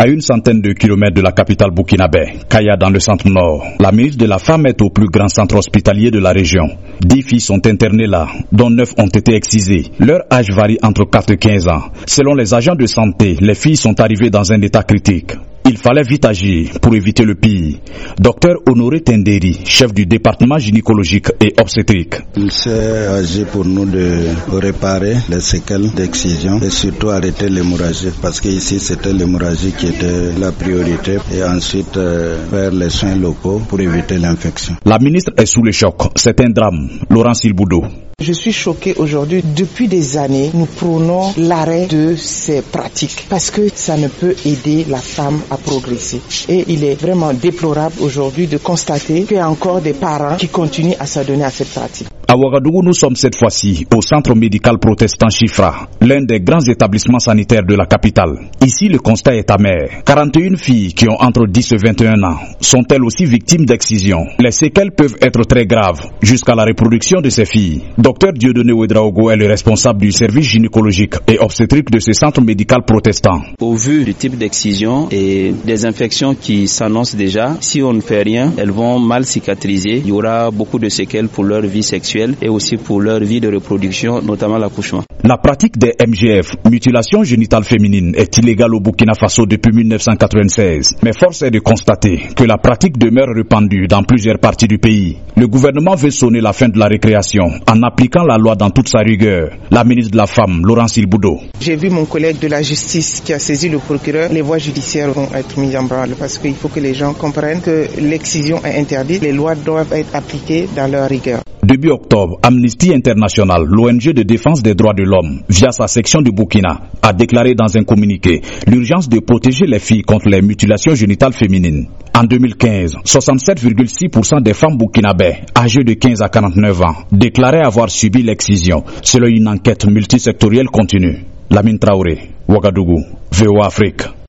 À une centaine de kilomètres de la capitale burkinabé, Kaya dans le centre-nord, la ministre de la Femme est au plus grand centre hospitalier de la région. 10 filles sont internées là, dont 9 ont été excisées. Leur âge varie entre 4 et 15 ans. Selon les agents de santé, les filles sont arrivées dans un état critique. Il fallait vite agir pour éviter le pire. Docteur Honoré Tenderi, chef du département gynécologique et obstétrique. Il s'est agi pour nous de réparer les séquelles d'excision et surtout arrêter l'hémorragie parce qu'ici c'était l'hémorragie qui était la priorité et ensuite faire les soins locaux pour éviter l'infection. La ministre est sous le choc. C'est un drame. Laurent Silboudo. Je suis choqué aujourd'hui. Depuis des années, nous prônons l'arrêt de ces pratiques parce que ça ne peut aider la femme à progresser. Et il est vraiment déplorable aujourd'hui de constater qu'il y a encore des parents qui continuent à s'adonner à cette pratique. À Ouagadougou, nous sommes cette fois-ci au centre médical protestant Chifra, l'un des grands établissements sanitaires de la capitale. Ici, le constat est amer. 41 filles qui ont entre 10 et 21 ans sont elles aussi victimes d'excision. Les séquelles peuvent être très graves jusqu'à la reproduction de ces filles. Docteur Dieudonné Ouedraogo est le responsable du service gynécologique et obstétrique de ce centre médical protestant. Au vu du type d'excision et des infections qui s'annoncent déjà, si on ne fait rien, elles vont mal cicatriser. Il y aura beaucoup de séquelles pour leur vie sexuelle et aussi pour leur vie de reproduction, notamment l'accouchement. La pratique des MGF, mutilation génitale féminine, est illégale au Burkina Faso depuis 1996. Mais force est de constater que la pratique demeure répandue dans plusieurs parties du pays. Le gouvernement veut sonner la fin de la récréation en appliquant la loi dans toute sa rigueur. La ministre de la Femme, Laurent Silboudo. J'ai vu mon collègue de la justice qui a saisi le procureur. Les voies judiciaires vont être mises en branle parce qu'il faut que les gens comprennent que l'excision est interdite. Les lois doivent être appliquées dans leur rigueur. Début octobre, Amnesty International, l'ONG de défense des droits de l'homme, via sa section du Burkina, a déclaré dans un communiqué l'urgence de protéger les filles contre les mutilations génitales féminines. En 2015, 67,6% des femmes burkinabées âgées de 15 à 49 ans déclaraient avoir subi l'excision, selon une enquête multisectorielle continue. Lamine Traoré, Ouagadougou, VOA Afrique.